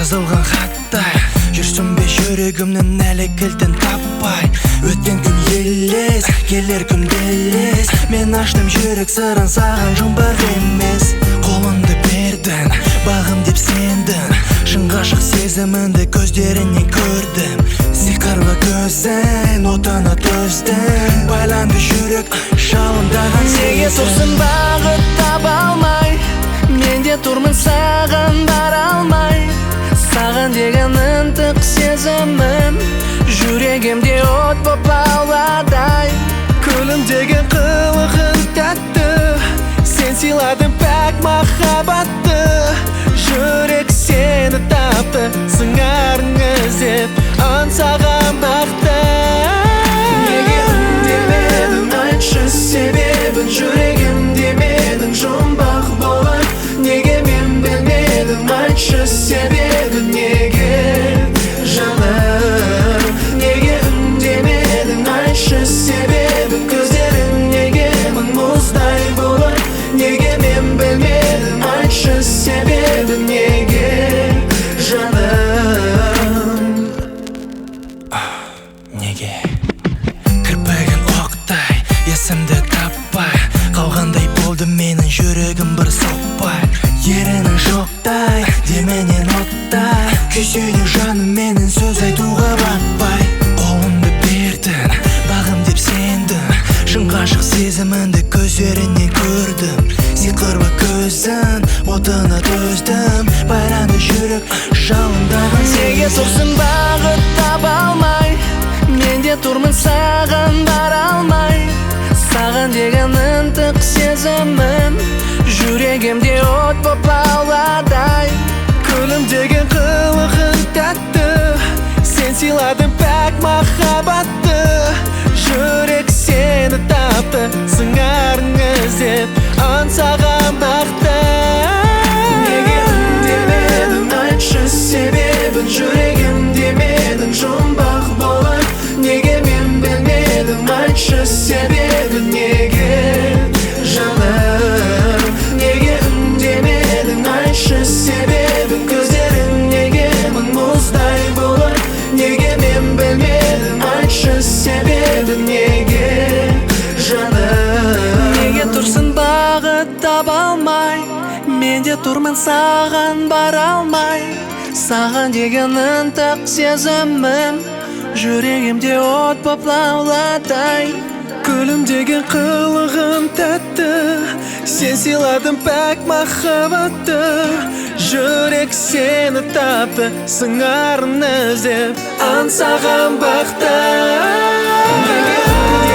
жазылған хаттай жүрсің бе жүрегімнің әлі кілтін таппай. Өткен күн елес, келер күн белес. Мен аштым жүрек сырын саған жұмбақ емес. Қолыңды бердің, бағым деп сендің. Шын ғашық сезіміңді көздерінен көрдім. Сиқырлы көзің, отына төздің. Байланды жүрек жалындаған неге тұрсың бағыт таба алмай? Мен де тұрмын саған бара алмай. Саған деген ынтық сезімім жүрегімде от боп лауладай. Күлімдеген қылығың тәтті, сен сыйладың пәк махаббатты. Жүрек сені тапты, сыңарың іздеп аңсаған бақты. Неге үндемедің, айтшы себебін. Жүрегімде менің жұмбақ болар. Неге мен білмедім, айтшы себебін. Неге жаным, неге үндемедің, айтшы себебін. Көздерің неге мың мұздай болар. Неге мен білмедім, айтшы себебін. Неге жаным, неге кірпігін оқтай есімді таппай қалғандай болды менің жүрегім бір соқпай. Ерінің жоқтай деменен оттай күйсейді жаным менің сөз айтуға батпай. Қолыңды бердің, бағым деп сендің. Шын ғашық сезіміңді көздерінен көрдім. Сиқырлы көзің, отына төздім. Байланды жүрек жалындаған неге тұрсың бағыт таба алмай? Мен де тұрмын саған бара алмай. Саған деген ынтық сезімім жүрегімде от боп лауладай. Күлімдеген қылығың тәтті, сен сыйладың пәк махаббатты. Жүрек сені тапты, сыңарың іздеп аңсаған бақты. Неге үндемедің, айтшы себебін. Жүрегімде менің жұмбақ болар. Неге мен білмедім, айтшы себебін. Неге жаным, неге үндемедің, айтшы себебін. Көздерің неге мың мұздай болар. Неге мен білмедім, айтшы себебін. Неге жаным, неге тұрсың бағыт таба алмай? Мен де тұрмын саған бара алмай. Саған деген ынтық сезімім жүрегімде от боп лауладай. Күлімдеген қылығым тәтті, сен сыйладың пәк махаббатты. Жүрек сені тапты, сыңарын іздеп аңсаған бақты.